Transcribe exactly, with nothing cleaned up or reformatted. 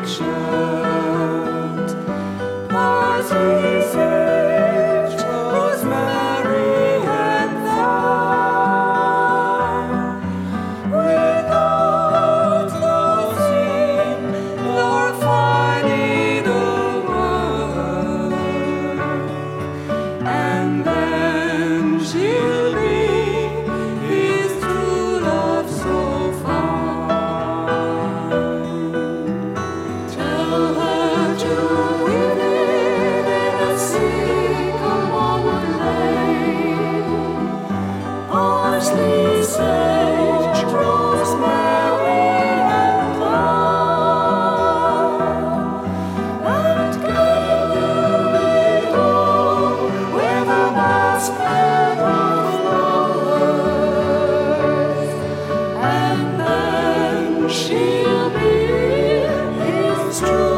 Parsley, sage, rosemary, and thyme. Without no sin, nor finding the word, and then she'll be his true love so fine. Tell her to win it in a sycamore lane. Parsley, sage, rosemary, and thyme, and gather it all with a basket of flowers, and then she'll be his true